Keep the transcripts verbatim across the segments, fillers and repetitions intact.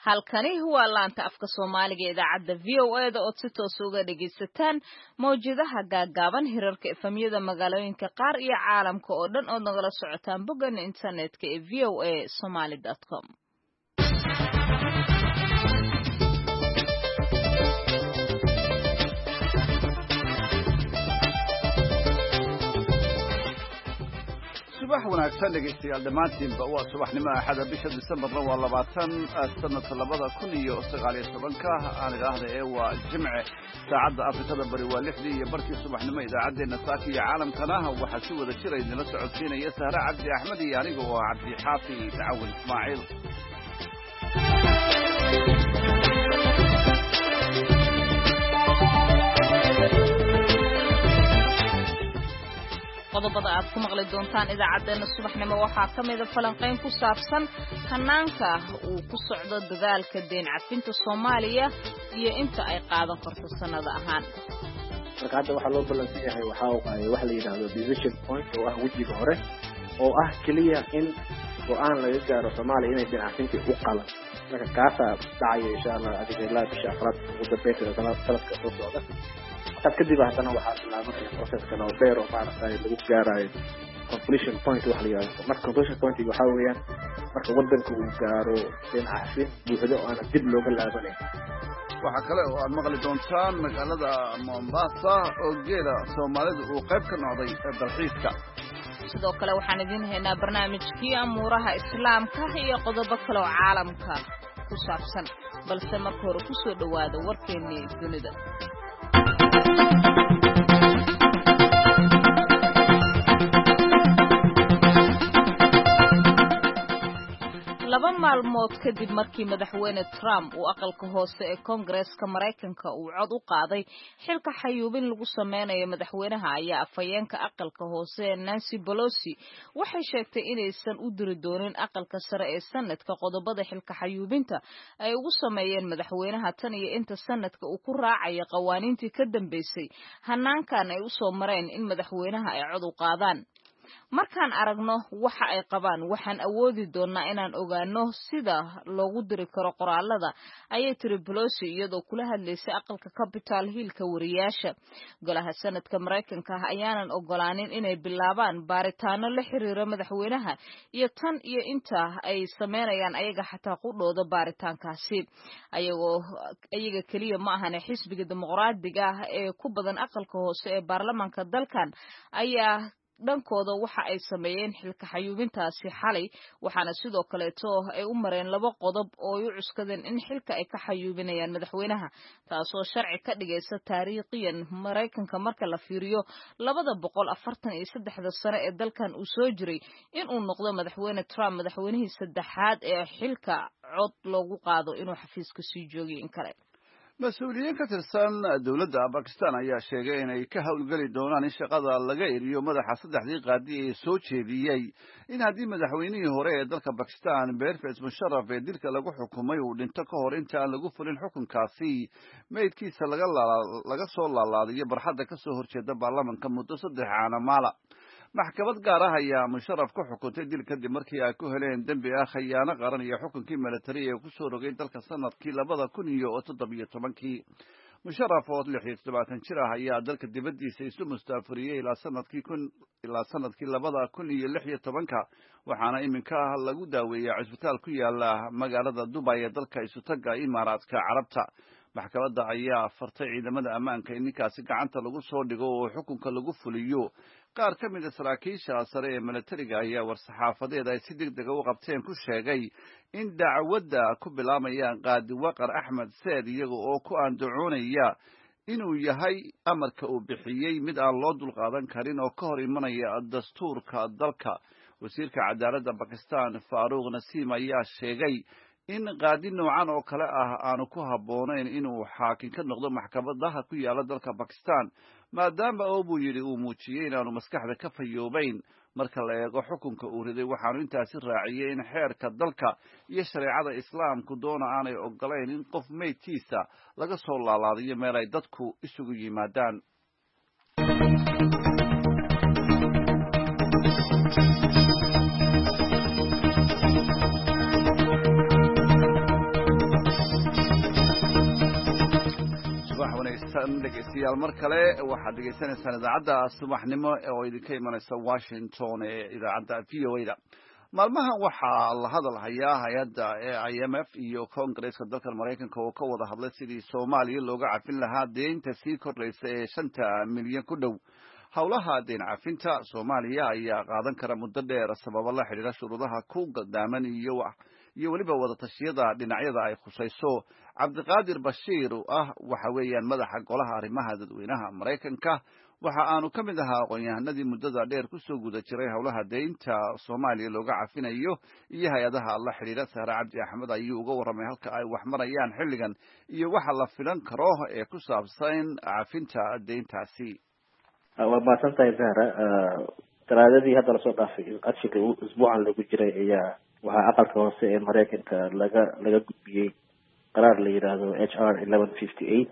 halkani waa laanta afka Soomaaliga idaacadda V O A da oo si toos uga dhageysataan mowjadaha gaagaaban hirarka efamiyada magaalooyinka qaar iyo caalamka oo dhan oo nagala socotaan boggan internetka ee v o a somali dot com. subax wanaagsan dhegeystayaal dhammaantiinba waa subaxnimo axada bisha Disembarna waa labaatan sanadka labada kun iyo sagaal iyo tobanka aan idhaahda ee waa jimce saacadda Afrikada bari waa lixdii iyo barkii subaxnimo idaacaddeenna saaka iyo caalamkana waxaa si wada jira idinla socodsiinaya Sahra Cabdi Axmed iyo aniga oo Cabdi Xaafi Dacwin Ismaaciil. qodobada aad ku maqli doontaan idaacadeena subaxnimo waxaa ka mid ah falanqeyn ku saabsan hanaanka uu ku socdo dadaalka deyn cafinta Soomaaliya iyo inta ay qaadan karto sanad ahaan. marka hadda waxa loo balansan yahay waxa uu wax la yiraahdo decision point oo ah wajiga hore oo ah kaliya in go'aan laga gaaro Soomaaliya inay deyn cafinta u qalan marka kaasa dhacaya insha Allah adiga ilaa bisha afraad ugu dambeeyay sanadka soo socda. kadib haddana waxaa bilaabanaya processka oo dheer oo maaragtay lagu gaarayo completion point waxa la yiraahdo. marka completion point waxa weeyaan marka wadanku uu gaaro in cafin buuxdo oo aan dib looga laabanayn. waxa kale oo aad maqli doontaan magaalada Mombasa oo geela Soomaalidu uu qayb ka noqday dalxiiska. sidoo kale waxaan idin haynaa barnaamijkii amuuraha islaamka iyo qodobo kale oo caalamka ku saabsan balse marka hore ku soo dhawaada warkeennii dunida. laba maalmood kadib markii madaxweyne Trump uu aqalka hoose ee Koongareeska Mareykanka uu cod u qaaday xilka xayuubin lagu sameynayo madaxweynaha ayaa afhayeenka aqalka hoose Nancy Pelosi waxay sheegtay inaysan u diri doonin aqalka sare ee sanadka qodobada xilka xayuubinta ay ugu sameeyeen madaxweynaha tan iyo inta sanadka uu ku raacayo qawaaniintii ka dambeysay hanaankan ay u soo mareen in madaxweynaha ay cod u qaadaan. markaan aragno waxa ay qabaan waxaan awoodi doonaa inaan ogaano sida loogu diri karo qoraalada ayay tiri Pelosi iyadoo kula hadlaysay aqalka Capitol Hill-ka wariyaasha. golaha sanadka Mareykanka ayaanan ogolaanin inay bilaabaan baaritaano la xiriira madaxweynaha iyo tan iyo inta ay sameynayaan ayaga xataa qudhooda baaritaankaasi ayagoo ayaga kaliya ma ahan xisbiga dimuqraadiga ah ee ku badan aqalka hoose ee baarlamaanka dalkan ayaa dhankooda waxa ay sameeyeen xilka xayuubintaasi xalay waxaana sidoo kaleeto ay u mareen laba qodob oo ay u cuskadeen in xilka ay ka xayuubinayaan madaxweynaha taasoo sharci ka dhigaysa taariikhiyan Mareykanka marka la fiiriyo labada boqol afartan iyo saddexda sano ee dalkan uu soo jiray in uu noqdo madaxweyne Trump madaxweynihii saddexaad ee xilka cod loogu qaado inuu xafiiska sii joogiyo in kale. mas-uuliyiin ka tirsan dowladda Pakistan ayaa sheegay inay ka howlgeli doonaan in shaqada laga eriyo madaxa saddexdii qaadi ee soo jeediyey in haddii madaxweynihii hore ee dalka Pakistan Pervez Musharraf ee dilka lagu xukumay uu dhinto ka hor inta aan lagu fulin xukunkaasi meydkiisa laga laga soo laalaadiyo barxadda ka soo horjeeda baarlamaanka muddo saddex caanamaala. maxkamad gaar ah ayaa Musharraf ku xukuntay dil kadib markii ay ku heleen dambi ah khiyaano qaran iyo xukunkii military ee ku soo rogay dalka sanadkii labada kun iyo toddobiyo tobankii. Musharraf oo lix iyo toban jir ah ayaa dalka dibadiisa isu mustaafuriyay ilaa sanadkii kun ilaa sanadkii labada kun iyo lix iyo tobanka waxaana iminka lagu daaweeyay cisbitaal ku yaala magaalada Dubai ee dalka isu taga Imaaraadka Carabta. maxkamadda ayaa fartay ciidamada ammaanka in ninkaasi gacanta lagu soo dhigo oo xukunka lagu fuliyo. qaar ka mid ah saraakiisha sare ee militariga ayaa war-saxaafadeed ay si degdeg u qabteen ku sheegay in dacwadda ku bilaabayaan qaadi Waqar Axmed Said iyaga oo ku andacoonaya inuu yahay amarka uu bixiyey mid aan loo dulqaadan karin oo ka hor imanaya dastuurka dalka. wasiirka cadaaladda Pakistan Faaruq Nasim ayaa sheegay in qaadi noocan oo kale ah aanu ku habboonayn inuu xaakim ka noqdo maxkamadaha ku yaala dalka Pakistan maadaama oo buu yidhi uu muujiyey inaanu maskaxda ka fayoobayn marka la eego xukunka uu riday. waxaanu intaasi raaciyey in xeerka dalka iyo shareecada islaamku doona aanay ogolayn in qof meydkiisa laga soo laalaadiyo meel ay dadku isugu yimaadaan. dhegeystayaal mar kale waxaad dhegeysanaysaan idaacadda subaxnimo oo idinka imanaysa Washington ee idaacadda V O A da maalmahan waxaa la hadal hayaa hay-adda I M F iyo Congress-ka dalka Mareykanka oo ka wada hadlay sidii Soomaaliya looga cafin lahaa deynta sii kordhaysa ee shanta milyan ku dhow howlaha deyn cafinta Soomaaliya ayaa qaadan kara muddo dheer sababo la xiriira shuruudaha ku gadaaman iyo iyo waliba wada tashiyada dhinacyada ay khusayso Cabdiqaadir Bashiir oo ah waxa weeyaan madaxa golaha arrimaha dadweynaha Mareykanka waxa aanu ka mid ahaa aqoon-yahanadii muddada dheer ku soo guda jiray howlaha deynta Soomaaliya looga cafinayo iyo hay-adaha la xiriira Sahra Cabdi Axmed ayuu uga warramay halka ay wax marayaan xilligan iyo waxa la filan karo ee ku saabsan cafinta deyntaasi. waa maasantahay Sahra talaadadii hadda la soo dhaafay qadshika usbuucan lagu jiray ayaa waxaa aqalka hoose ee Mareykanka laga laga gudbiyey qaraar la yiraahdo H R eleven fifty-eight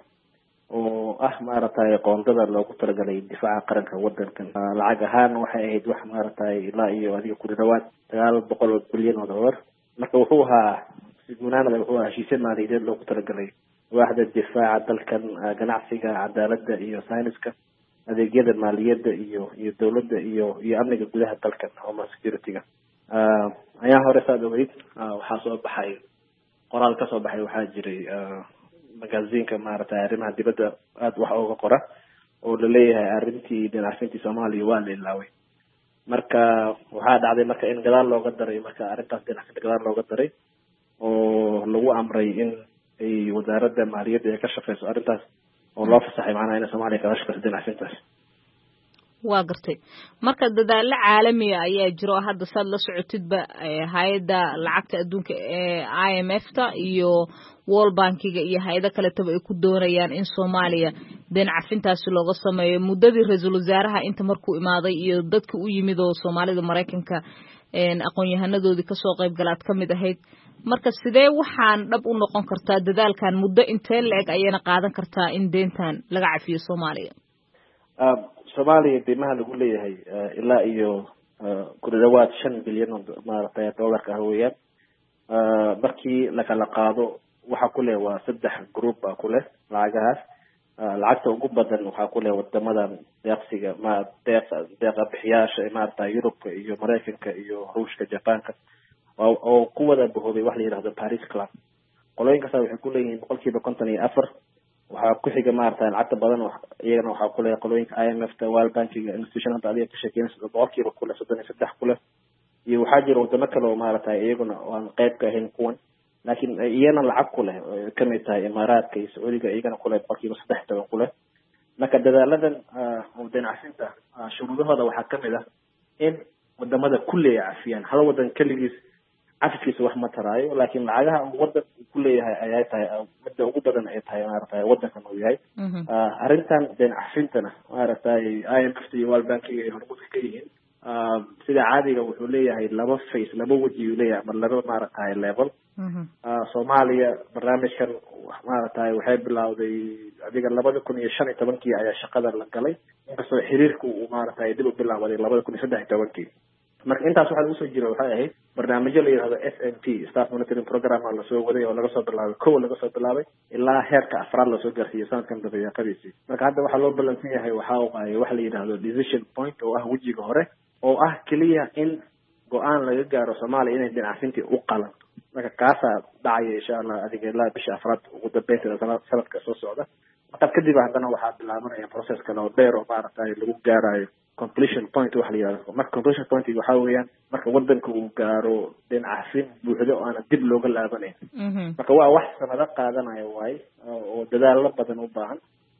oo ah maaragtay qoondada loogu talagalay difaaca qaranka wadankan lacag ahaan waxay ahayd wax maaragtay ilaa iyo adiga ku dhawaad sagaal boqol oo bilyan oo dollar marka wuxuu ahaa sidmunaanada wuxuu ahaa heshiisyo maaliyadeed loogu talagalay waaxda difaaca dalkan ganacsiga cadaaladda iyo sayniska adeegyada maaliyadda iyo iyo dawladda iyo iyo amniga gudaha dalkan Homeland Security-ga ayaa hore saad ogeyd waxaa soo baxay qoraal ka soo baxay waxaa jiray magaziinka maaragtay arrimaha dibadda aad wax uga qora oo la leeyahay arrintii dhinacfintii Soomaaliya waa la ilaaway marka waxaa dhacday marka in gadaal looga daray marka arrintaas dhinacfinta gadaal looga daray oo lagu amray in ay wasaaradda maaliyadda ay ka shaqeyso arrintaas oo loo fasaxay macnaha in Soomaaliya ka shaqeyso dhinacfintaas. waa gartay marka dadaalo caalami ah ayaa jiro hadda saad la socotidba hay'adda lacagta adduunka ee I M F ta iyo World Bank-ga iyo hay'ado kale taba ay ku doonayaan in Soomaaliya deyn cafintaasi looga sameeyo muddadii ra'iisul wasaaraha inta markuu imaaday iyo dadka u yimid oo Soomaalida Mareykanka een aqoon-yahanadoodii ka soo qayb galaad ka mid ahayd marka sidee waxaan dhab u noqon kartaa dadaalkan muddo intee leeg ayayna qaadan kartaa in deyntan laga cafiyo Soomaaliya. Soomaaliya deymaha lagu leeyahay ilaa iyo ku dhawaad shan bilyan oo maaragtay dollarka ah weeyaan markii la kala qaado waxa ku leh waa saddex group ah ku leh lacagahaas lacagta ugu badan waxa ku leh wadamada deeqsiga ma deeq deeqa bixiyaasha maaragtay Yurubka iyo Mareykanka iyo Ruushka Japaanka oo ku wada boobay wax la yiraahdo Paris Club qolooyinkaas waxay ku leeyihiin boqolkiiba konton iyo afar waxaa ku xiga maaragtay lacagta badan iyagana waxaa ku leh qolooyinka I M F ta World Bank-ga institutionada adiga ka shaqeynaysa boqolkiiba ku leh soddon iyo saddex ku leh iyo waxaa jira wadamo kale oo maaragtay iyaguna aan qayb ka ahayn kuwan laakiin iyana lacag ku leh ka mid tahay Imaaraadka iyo Sacuudiga iyagana ku leh boqolkiiba saddex iyo toban ku leh marka dadaaladan oo deyn cafinta shuruudahooda waxaa ka mid ah in wadamada kulli ay cafiyaan hal wadan kaligiis cafiskiisa wax ma taraayo laakiin lacagaha wadan ku leeyahay ayay tahay midda ugu badan ay tahay maaragtay wadankan uu yahay arrintan deyn cafintana maaragtay I M F iyo World Bank iyo hormuudka ka yihiin sida caadiga wuxuu leeyahay laba face laba waji uu leeyahay ama laba maaragtay level Soomaaliya barnaamijkan maaragtay waxay bilowday adiga labada kun iyo shan iyo tobankii ayaa shaqada la galay inkastoo xiriirku uu maaragtay dib u bilaabay labada kun iyo saddex iyo tobankii marka intaas waxa lagu soo jiro waxay ahayd barnaamijyo la yiraahdo S M P Staff Monitoring Program oo la soo waday oo laga soo bilaabay kow laga soo bilaabay ilaa heerka afraad la soo gaarsiiyay sanadkan dabayaaqadiisii marka hadda waxa loo balansan yahay waxa uu wax la yiraahdo decision point oo ah wajiga hore oo ah kaliya in go'aan laga gaaro Soomaaliya inay deyn cafintii u qalanto marka kaasa dhacay insha Allah adiga ilaa bisha afraad ugu dambeynta sanadka soo socda marka kadib haddana waxa bilaabanaya process kale oo dheer oo maaragtay lagu gaarayo completion point wax la yiraahdo marka completion point waxa weeyaan marka wadanka uu gaaro deyn cafin buuxdo oo aan dib looga laabanayn marka waa wax sanado qaadanayo waay oo dadaal badan u baahan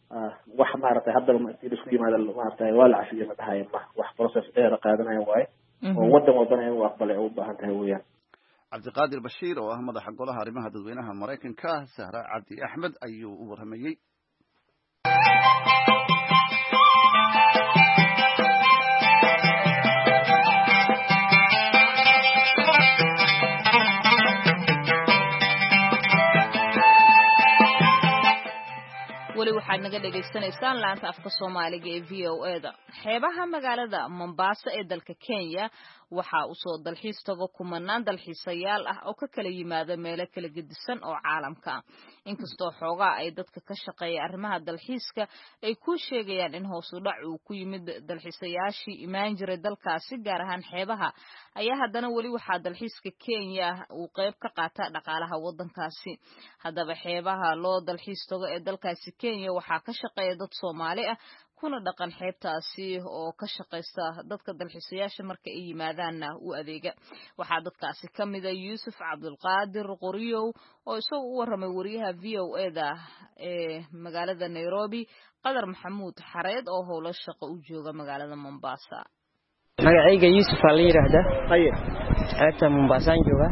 wax maaragtay hadda intii isku yimaado maaragtay waa la cafiyo ma tahay wax process dheer qaadanayo waay oo wadan wadana uu aqbalay u baahan tahay weeyaan. Cabdiqaadir Bashiir oo ah madaxa golaha arrimaha dadweynaha Mareykanka Sahra Cabdi Axmed ayuu u warramayay. weli waxaad naga dhagaysanaysaan laanta afka Soomaaliga ee V O A da xeebaha magaalada Mombasa ee dalka Kenya waxaa usoo dalxiis tago kumanaan dalxiisayaal ah oo ka kala yimaada meelo kala gedisan oo caalamka ah inkastoo xoogaa ay dadka ka shaqeeya arrimaha dalxiiska ay ku sheegayaan in hoos u dhac uu ku yimid dalxiisayaashii imaan jiray dalkaasi gaar ahaan xeebaha ayaa haddana weli waxaa dalxiiska Kenya uu qayb ka qaata dhaqaalaha waddankaasi haddaba xeebaha loo dalxiis tago ee dalkaasi Kenya waxaa ka shaqeeya dad Soomaali ah kuna dhaqan xeebtaasi oo ka shaqeysta dadka dalxiisayaasha marka ay yimaadaanna u adeega waxaa dadkaasi ka mid ah Yuusuf Cabdulqaadir Qoriyow oo isagu u waramay wariyaha V O A da ee magaalada Nairobi Qadar Maxamuud Xareed oo howlo shaqo u jooga magaalada Mombasa magacayga Yuusuf la yiraahdaa haye xeebta Mombasa jooga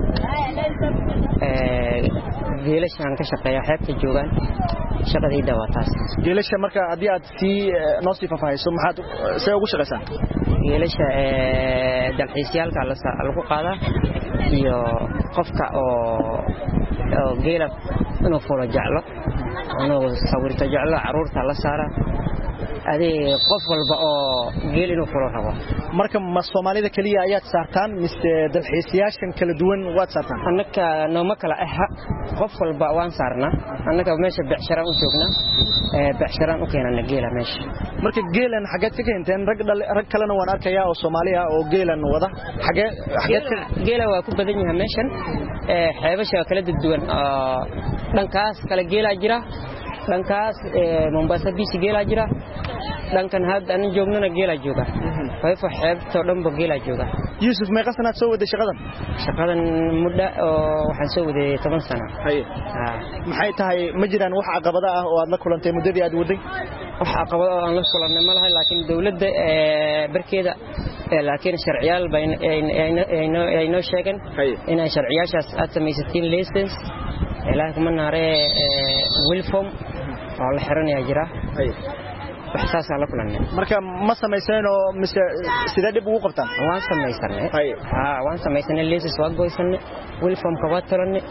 ee geelashan ka shaqeeya xeebta joogan shaqadayda waa taas geelasha marka hadii aad si noo sii faahfaahiso maxaad say ugu shaqeysaan geelasha ee dalxiisyaalka lagu qaada iyo qofka oo oo geela inuu fulo jeclo inuu sawirta jeclo caruurta la saara adee qof walba oo geel inuu fulo rabo marka ma Soomaalida kaliya ayaad saartaan mise dalxiisayaashan kala duwan waad saartaan annaka nooma kala ah qof walba waan saarnaa annaka meesha becsharan u joogna ee becsharan u keenana geela meesha marka geelan xageed ka keenteen rag rag kalena waan arkayaa oo Soomaali ah oo geelan wada xagee xageed geela waa ku badan yahay meeshan ee xeebasha kala duwan oo dhankaas kala geela jira dhankaas ee Mombasa Beach geela jira dhankan hadda aan joognana geela jooga way fa xeebto dhanba geela jooga Yuusuf ma qasanaad soo waday shaqadan shaqadan muddo oo waxaan soo waday toban sano haye maxay tahay ma jiraan wax caqabado ah oo aad la kulantay muddadii aad waday wax caqabado aan la kulannay ma lahayn laakiin dawladda ee barkeeda ee laakiin sharciyaal bayn ay noo sheegan in ay sharciyaashaas aad samaysatiin license ilaahay kuma naaree wilform oo la xiranaya jira waxsaas la kulanay marka ma sameeyeen oo mise sida dib ugu qabtaan waan sameeysanay ha waan sameeysanay license waa goysanay wilform ka waa taranay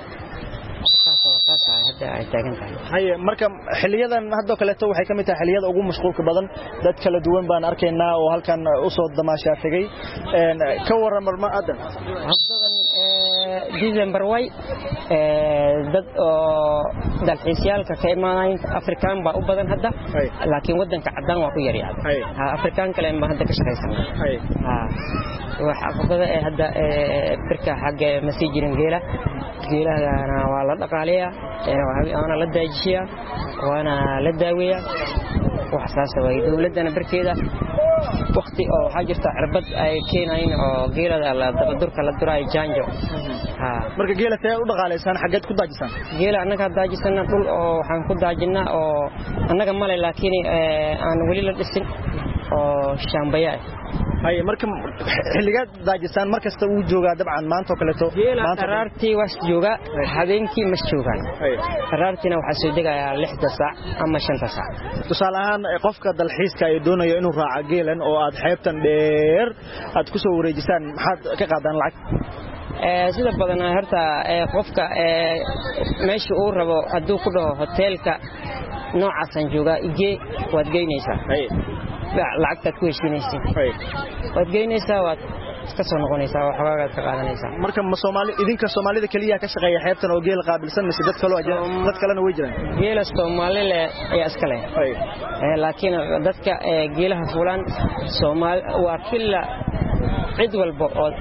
hadda ay taagan tahay haye marka xiliyadan hadda kale to waxay kamid tahay xiliyada ugu mashquulka badan dad kala duwan baan arkaynaa oo halkan u soo damaasha tagay een ka waran marma adan haddan December way ee dad oo dalxiisyaalka ka imaanay Afrikaan baa u badan hadda laakiin wadanka cadaan waa ku yar yahay ha Afrikaan kale ma hadda ka shaqeysanaa ha waxa caqabada ee hadda ee birka xagga masiijirin geela geelahana waa la dhaqaaleeyaa ana la daajiyaa waana la daaweeyaa wax saas way dawladana barkeeda waqti oo waxa jirta cirbad ay keenayeen oo geelada la daba durka la duray janjo ha marka geelada ay u dhaqaaleeysan xageed ku daajisan geela anaga daajisana dhul oo waxaan ku daajinaa oo anaga male laakiin aan wali la dhisin oo shambaya haye marka xilliga daajisan markasta uu jooga dabcan maanta kale to maanta qaraartii was jooga habeenkii mas joogan qaraartina waxa soo degayaa lixda saac ama shanta saac tusaalahan qofka dalxiiska ay doonayo inuu raaco geelan oo aad xeebtan dheer aad ku soo wareejisaan maxaad ka qaadaan lacag ee sida badan harta ee qofka ee meesha uu rabo haduu ku dhaho hotelka noocaas jooga ige waad geynaysaa lacagta ku heshiinaysaa waad geynaysaa waad iska soo noqonaysaa wax xogaaga ka qaadanaysaa marka ma Soomaali idinka Soomaalida kaliya ka shaqeeya xeebtan oo geel qaabilsan mise dad kale oo dad kalena way jiraan geela Soomaali ayaa iska leh ee laakiin dadka geelaha fulaan Soomaali waa killa cid walba oo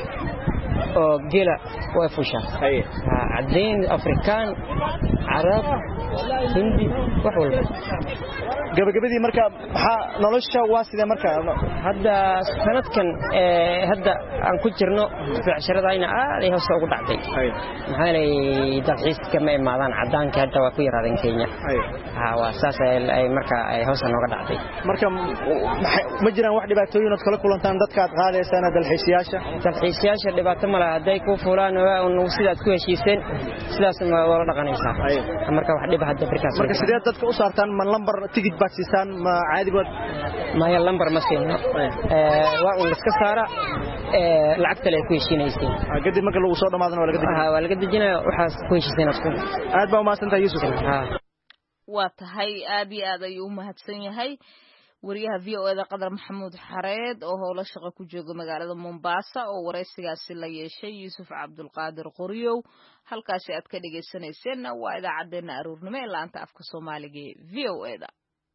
oo geela way fushaa hay cadeen Afrikaan Arab Hindi wax walba gabagabadii marka waxa nolosha waa sida marka hadda sanadkan ee hadda aan ku jirno becsharadayna aad ay hoos ugu dhacday maxaa lay dalxiiska ma imaadaan cadaanka hadda waa ku yaraadeen Kenya ha waa saas ay marka ay hoos nooga dhacday marka ma jiraan wax dhibaatooyin oo kala kulantaan dadka aad qaadaysana dalxiisayaasha dalxiisayaasha dhibaato ma laha haday ku fulaan oo sidaad ku heshiiseen sidaas ma wala dhaqanaysaa marka wax dhib hadda birkaas marka sidee dadka u saartaan man lambar ticket baad siisaan ma caadi wad ma ya lambar ma siino ee waa uu iska saara ee lacagta la ku heshiinaysay kadib marka lagu soo dhamaadana waa laga dejinaa waa laga dejinaa waxa ku heshiisaynaadku aad baa u mahadsantahay Yuusuf waa tahay aad iyo aad ayuu u mahadsan yahay wariyaha v o eda qadar maxamuud xareed oo howlo shaqo ku jooga magaalada Mombasa oo wareysigaasi la yeeshay Yuusuf Cabdulqaadir Qoriyow halkaasi aad ka dhageysanayseen waa idaacadeena aroornimo ee laanta afka Soomaaliga ee v o eda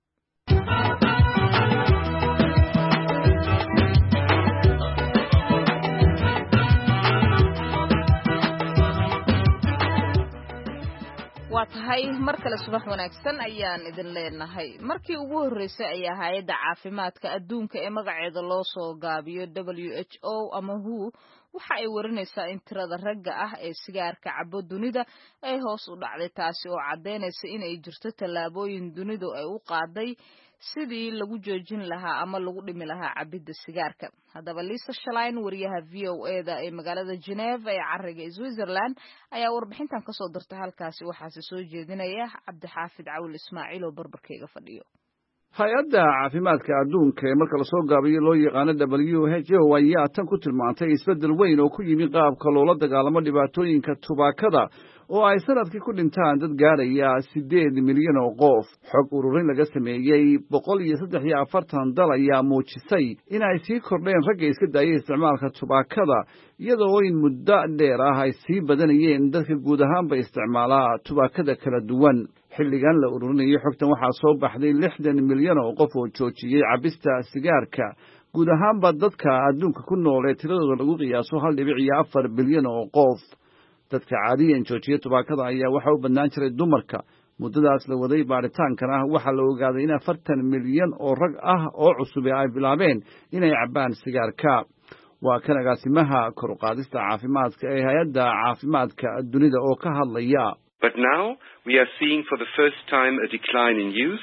waa tahay mar kale subax wanaagsan ayaan idin leenahay markii ugu horeysay ayaa hay'adda caafimaadka adduunka ee magaceeda loo soo gaabiyo W H O ama W H O waxa ay warinaysaa in tirada ragga ah ee sigaarka cabo dunida ay hoos u dhacday taasi oo cadeynaysa in ay jirto tallaabooyin dunidu ay u qaaday sidii lagu joojin lahaa ama lagu dhimi lahaa cabidda sigaarka haddaba Lisa Schlein wariyaha V O eda ee magaalada Geneva ee cariga Switzerland ayaa warbixintan ka soo dirtay halkaasi waxaase soo jeedinaya Cabdixaafid Cawil Ismaaciil oo barbarkayga fadhiyo hay-adda caafimaadka adduunka ee marka lasoo gaabiyo loo yaqaano W H O ayaa tan ku tilmaantay isbeddel weyn oo ku yimi qaabka loola dagaalamo dhibaatooyinka tubaakada oo ay sanadkii ku dhintaan dad gaaraya sideed milyan oo qof xog ururin laga sameeyey boqol iyo saddex iyo afartan dal ayaa muujisay in ay sii kordheen ragga iska daayay isticmaalka tubaakada iyadoo in muddo dheer ah ay sii badanayeen dadka guud ahaanba isticmaalaa tubaakada kala duwan xilligan la ururinayo xogtan waxaa soo baxday lixdan milyan oo qof oo joojiyey cabista sigaarka guud ahaanba dadka adduunka ku nool ee tiradooda lagu qiyaaso hal dhibic iyo afar bilyan oo qof dadka caadiyan joojiya tubaakada ayaa waxa u badnaan jiray dumarka muddadaas la waday baaritaankan ah waxaa la ogaaday in afartan milyan oo rag ah oo cusub ay bilaabeen inay cabbaan sigaarka waa kan agaasimaha kor u qaadista caafimaadka ee hay-adda caafimaadka dunida oo ka hadlaya But now we are seeing for the first time a decline in use.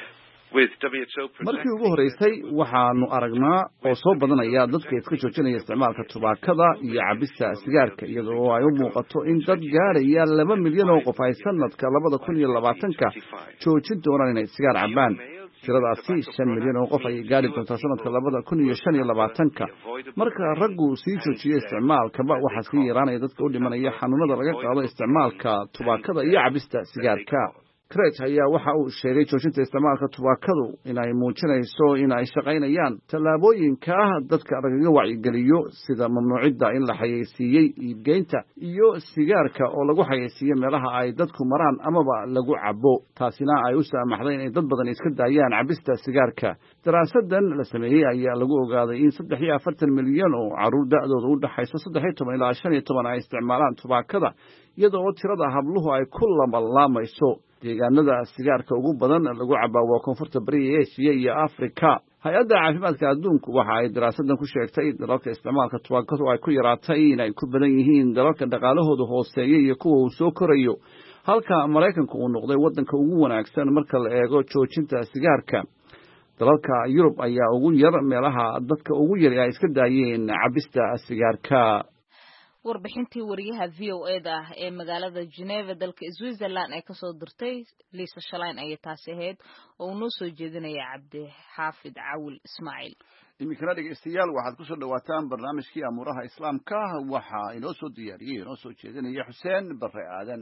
markii ugu horeysay waxaanu aragnaa oo soo badanaya dadka iska joojinaya isticmaalka tubaakada iyo cabista sigaarka iyadoo ay u muuqato in dad gaaraya laba milyan oo qof ay sanadka labada kun iyo labaatanka joojin doonaan inay sigaar cabbaan tiradaasi shan milyan oo qof ayay gaari doontaa sanadka labada kun iyo shan iyo labaatanka marka raggu sii joojiyo isticmaalkaba waxaa sii yaraanaya dadka u dhimanaya xanuunada laga qaado isticmaalka tubaakada iyo cabista sigaarka Crete ayaa waxa uu sheegay joojinta isticmaalka tubaakadu inay muujinayso in ay shaqaynayaan tallaabooyinka dadka lagaga wacyigeliyo sida mamnuucidda in la xayeysiiyey iibgeynta iyo sigaarka oo lagu xayeysiiyo meelaha ay dadku maraan amaba lagu cabo taasina ay u saamaxday in dad badan iska daayaan cabista sigaarka daraasadan la sameeyey ayaa lagu ogaaday in saddex iyo afartan milyan oo caruur da'dooda u dhaxayso saddex iyo toban ilaa shan iyo toban ay isticmaalaan tubaakada iyadoo tirada habluhu ay ku lamalaamayso deegaanada sigaarka ugu badan lagu cabaa waa koonfurta bariga Aasiya iyo Afrika hay-adda caafimaadka adduunku waxa ay daraasadan ku sheegtay dalalka isticmaalka tubaakadu ay ku yaraatay in ay ku badan yihiin dalalka dhaqaalahooda hooseeya iyo kuwa uu soo korayo halka Mareykanku uu noqday waddanka ugu wanaagsan marka la eego joojinta sigaarka dalalka Yurub ayaa ugu yar meelaha dadka ugu yar ay iska daayeen cabista sigaarka warbixintii wariyaha V O eda ee magaalada Geneva dalka Switzerland ay ka soo dirtay Lisa Schlein ay taasi ahayd oo noo soo jeedinaya Cabdi Xaafid Cawil Ismaaciil iminkana dhegeystayaal waxaad ku soo dhawaataan barnaamijkii amuuraha islaamka waxa inoo soo diyaariyay inoo soo jeedinaya Xuseen Barre Aadan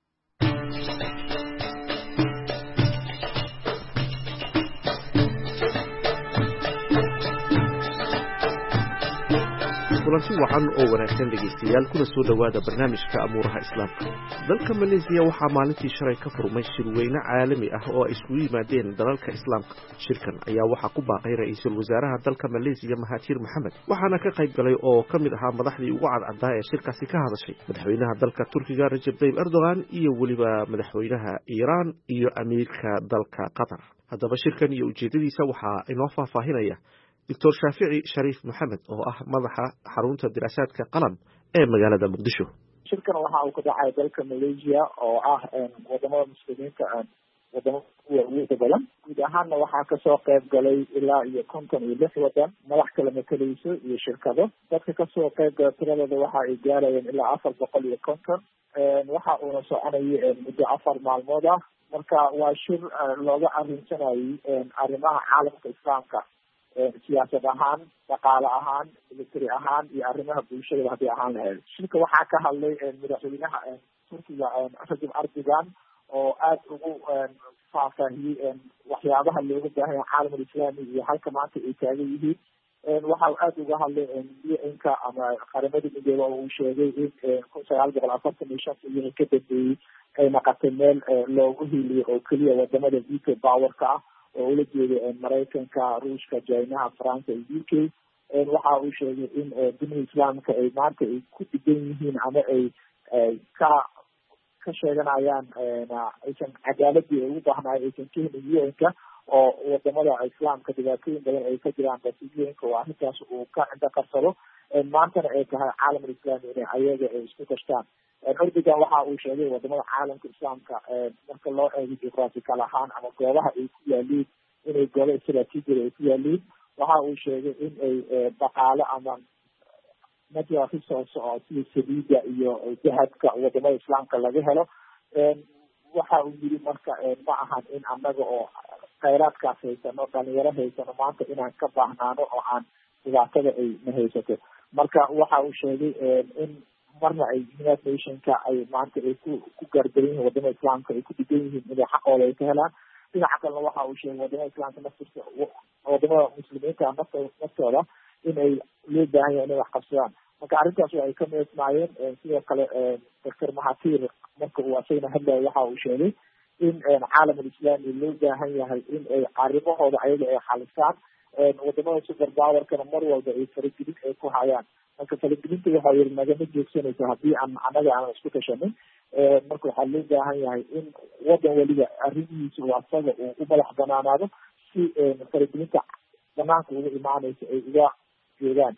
kulanti wacan oo wanaagsan dhegaystayaal kuna soo dhowaada barnaamijka amuuraha islaamka dalka Malaysia waxaa maalintii shalay ka furmay shirweyne caalami ah oo ay isugu yimaadeen dalalka islaamka shirkan ayaa waxaa ku baaqay ra'iisul wasaaraha dalka Malaysia Mahathir Mohamad waxaana ka qayb galay oo ka mid ahaa madaxdii ugu cadcaddaa ee shirkaasi ka hadashay madaxweynaha dalka Turkiga Recep Tayyip Erdogan iyo weliba madaxweynaha Iran iyo amiirka dalka Qatar haddaba shirkan iyo ujeedadiisa waxaa inoo faahfaahinaya دكتور شافعي شريف محمد oo ah madaxa xarunta diraasaadka qalam ee magaalada Muqdisho shirkan waxa uu ka dhacay dalka Malaysia oo ah wadamada muslimiinta aan wadamo waaweyn badan guud ahaan waxaa ka soo qayb galay ilaa iyo konton iyo lix wadan madax kala matalayso iyo shirkado dadka ka soo qayb galay tiradooda waxa ay gaarayeen ilaa afar boqol iyo konton waxa uu soconayay muddo afar maalmood ah marka waa shir looga arrinsanayay arrimaha caalamka islaamka siyaasad ahaan dhaqaale ahaan military ahaan iyo arrimaha bulshada haddii ahaan lahayd shirka waxaa ka hadlay madaxweynaha Turkiga Recep Erdogan oo aada ugu faahfaahiyey waxyaabaha looga baahan yahay caalamul islaami iyo halka maanta ay taagan yihiin waxa aada uga hadlay inka ama qaramada midoobe oo uu sheegay in kun sagaal boqol afartan iyo shan iyo ka dambeeyey ay naqatay meel loogu hiiliyo oo keliya wadamada u k powerka ah oo ula jeeday maraykanka ruushka chinaha france iyo u k waxa uu sheegay in dunida islaamka ay maanta ay ku digan yihiin ama ay ka ka sheeganayaan aysan cadaaladii ay ugu baahnaay aysan ka helin u n-ka oo wadamada islaamka dhibaatooyin badan ay ka jiraan basi u n-ka oo arrintaas uu ka cinda qarsado maantana ay tahay caalamul islaami inay ayaga ay isku kashtaan ordigan waxa uu sheegay wadamada caalamka islaamka marka loo eego juqraafikal ahaan ama goobaha ay ku yaaliin inay goobo istraatiijiyada ay ku yaaliin waxa uu sheegay in ay dhaqaale ama natural resource oo sida saliida iyo dahabka wadamada islaamka laga helo waxa uu yiri marka ma ahan in annaga oo khayraadkaas haysano dhalinyaro haysano maanta inaan ka baahnaano oo aan dhibaatada ay na haysato marka waxa uu sheegay in marna ay united nationka ay maanta ay ku ku gaardaran yihiin wadamada islaamka ay ku digan yihiin inay xaqooda ay ka helaan dhinaca kalena waxa uu sheegay wadamada islaamka naftirka wadamada muslimiinta nafta naftooda inay loo baahan yahay inay wax qabsadaan marka arrintaas ay ka meesmaayeen sidoo kale doctor mahatir marka uu asagana hadlaya waxa uu sheegay in caalamul islaami loo baahan yahay in ay arrimahooda ayaga ay xalisaan wadamada super powerkana mar walba ay faragelin ay ku hayaan marka faragelinta waxa yiri nagama joogsanayso haddii aan anaga aan isku tashanin marka waxaa loo baahan yahay in wadan weliba arrimihiisa uu asaga uu u madax banaanaado si faragelinta banaanka uga imaanaysa ay uga jeedaan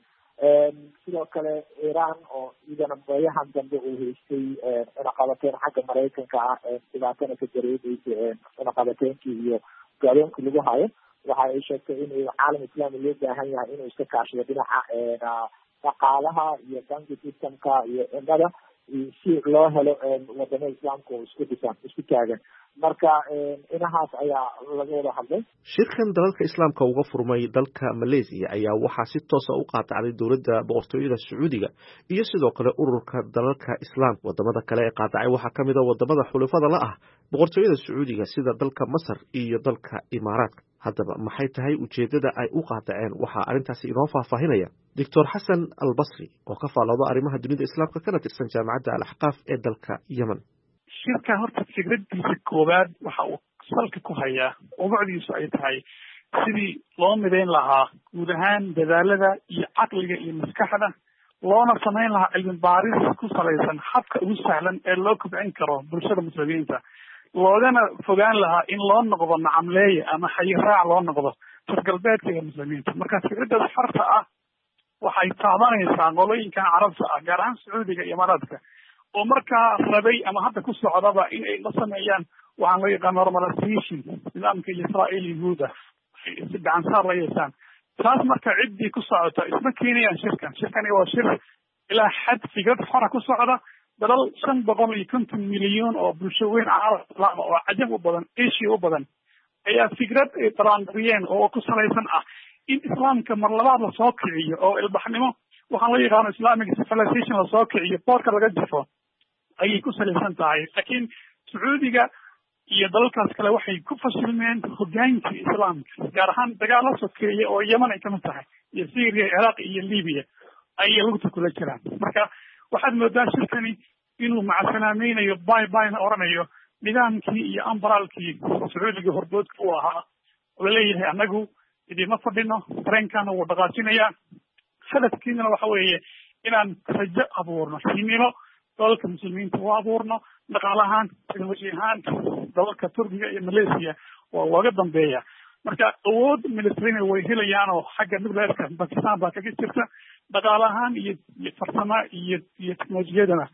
sidoo kale iran oo iyadana bayahan dambe uu haystay cunaqabateyn xagga maraykanka ah dhibaatana ka dareemaysa cunaqabateynkii iyo gaaloonkii lagu hayo waxa ay sheegtay in caalam islaami loo baahan yahay inuu iska kaashado dhinaca dhaqaalaha iyo banki systemka iyo cimada si loo helo wadamada islaamka oo isku dhisan isku taagan marka inahaas ayaa laga wada hadlay shirkan dalalka islaamka uga furmay dalka Malaysia ayaa waxaa si toos ah u qaatacday dowladda boqortooyada Sacuudiga iyo sidoo kale ururka dalalka islaamka wadamada kale ee qaatacay waxaa kamid ah wadamada xulafada la ah boqortooyada Sacuudiga sida dalka Masar iyo dalka Imaaraadka haddaba maxay tahay ujeedada ay u qaataceen waxaa arrintaasi inoo faahfaahinaya doctor Xasan Al-Basri oo ka faalooda arrimaha dunida islaamka kana tirsan jaamacadda Al-Ahqaaf ee dalka Yemen shirka horta fikradiisa koowaad waxa uu salka ku hayaa ubucdiisu ay tahay sidii loo midayn lahaa guud ahaan dadaalada iyo caqliga iyo maskaxda loona samayn lahaa cilmi baaris ku salaysan habka ugu sahlan ee loo kobcin karo bulshada muslimiinta loogana fogaan lahaa in loo noqdo nacamleeye ama xayiraac loo noqdo targalbeedka ee muslimiinta marka fikradaas xorta ah waxay taabanaysaa qolooyinkan carabta ah gaar ahaan sacuudiga iyo imaaraadka oo markaa rabay ama hadda ku socdaba in ay la sameeyaan waxaan loo yaqaan normalization nidaamka israa'iil yahuuda si gacan saar la yeeshaan taas marka ciddii ku socota isma keenayaan shirkan shirkani waa shir ilaa xad fikrad xora ku socda dalal shan boqol iyo konton milyan oo bulsho weyn caalam islaama oo cajab u badan asia u badan ayaa fikrad ay taraandariyeen oo ku salaysan ah in islaamka mar labaad lasoo kiciyo oo ilbaxnimo waxaan loo yaqaano islamic civilization lasoo kiciyo boorka laga jifo ayay ku salaysan tahay laakiin sacuudiga iyo dalalkaas kale waxay ku fashilmeen hogaankii islaamka gaar ahaan dagaalo sokeeye oo yemen ay kamid tahay iyo syria ciraaq iyo libya ayay lugta kula jiraan marka waxaad moodaa shirkani inuu macsalaamaynayo bay bayna oranayo nidaamkii iyo ambaraalkii sacuudiga hordoodka u ahaa oo laleeyahay annagu idima fadhino dareenkana wuu dhaqaajinayaa hadafkiinana waxa weeye inaan rajo abuurno himilo dalalka muslimiinta u abuurno dhaqaalahaan teknoloji ahaan dalalka turkiga iyo malaysia waa looga dambeeya marka awood militarina way helayaan oo xagga nuclearka bakistan baa kaga jirta dhaqaale ahaan iyo iyo farsama iyo iyo teknolojiyadana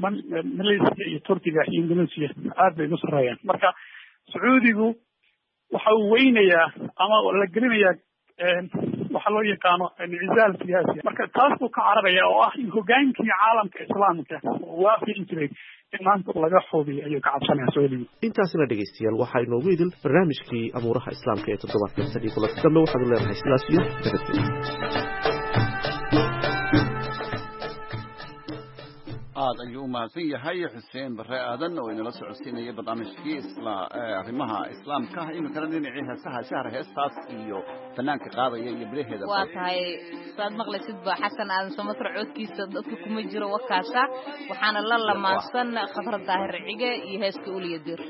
malaysia iyo turkiga iyo indonesia aad bay ugu sareeyaan marka sacuudigu waxa uu weynayaa ama la gelinayaa waxaa loo yaqaano inicizaal siyaasi marka taas buu ka cararaya oo ah in hogaankii caalamka islaamka waafiin jiray in maanta laga xubiyo ayuu ka cabsanaya sacuudigu intaasina dhegaystayaal waxaa inoogu idil barnaamijkii amuuraha islaamka ee toddobaadkan sadii kulanti dambe waxaad u leenahay sidaas iyo nabadgelyo aad ayuu u mahadsan yahay xuseen bare aadan oo inala socodsiinaya barnaamijkii isla arrimaha islaamka iminkana dhinacii heesaha shahra heestaas iyo fanaanka qaadaya iyo bilaheeda waa tahay saad maqlaysid ba xasan aadan samatar coodkiisa dadka kuma jiro wakaasa waxaana la lamaansan khatar daahir cige iyo heeska uliya dir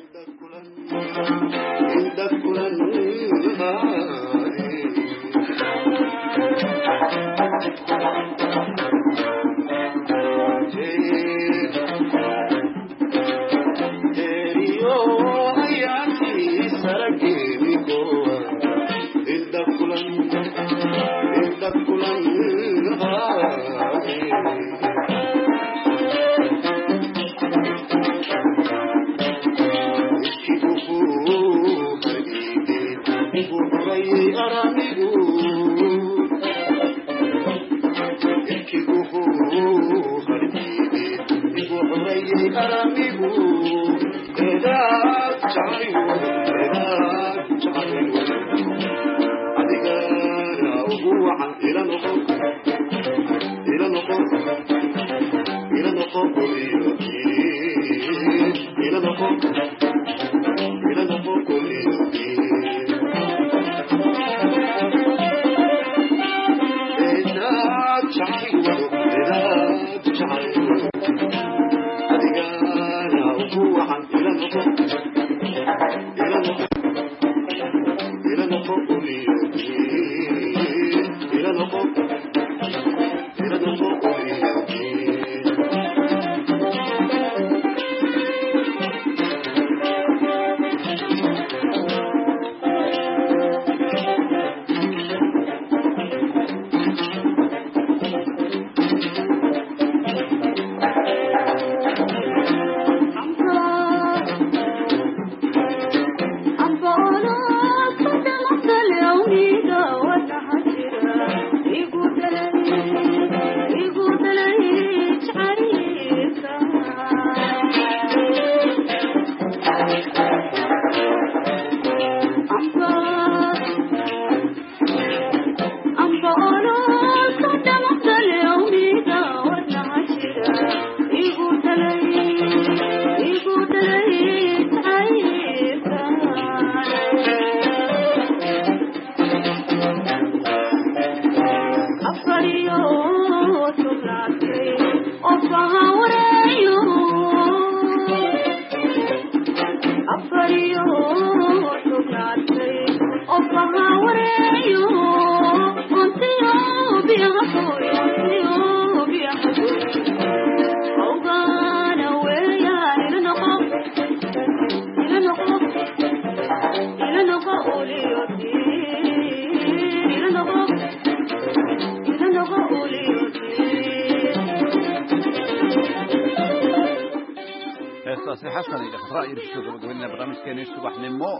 حسن إذا رأيي بشكل قبلنا برنامج كان يشبه نمو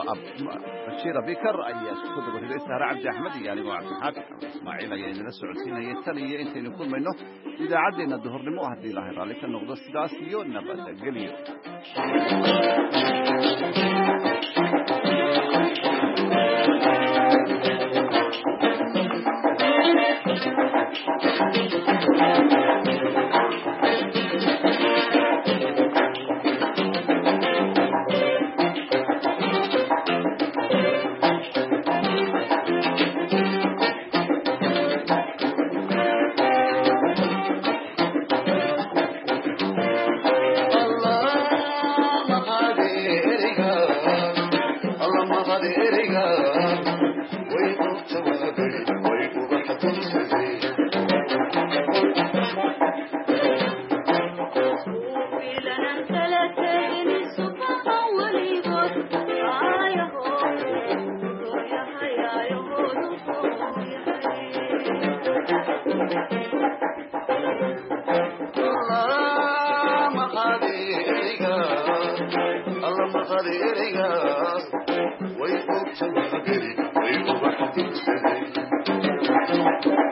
بشير بيكر أي سكوت قبل السهرة عبد أحمد يعني مع الحافظ إسماعيل يعني نسعد سينا يتلي أنت نكون منه إذا عدينا الظهر نمو هدي الله رالك النقطة السداسية نبات قليل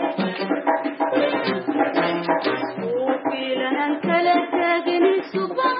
وفي لنا ثلاثة جنيه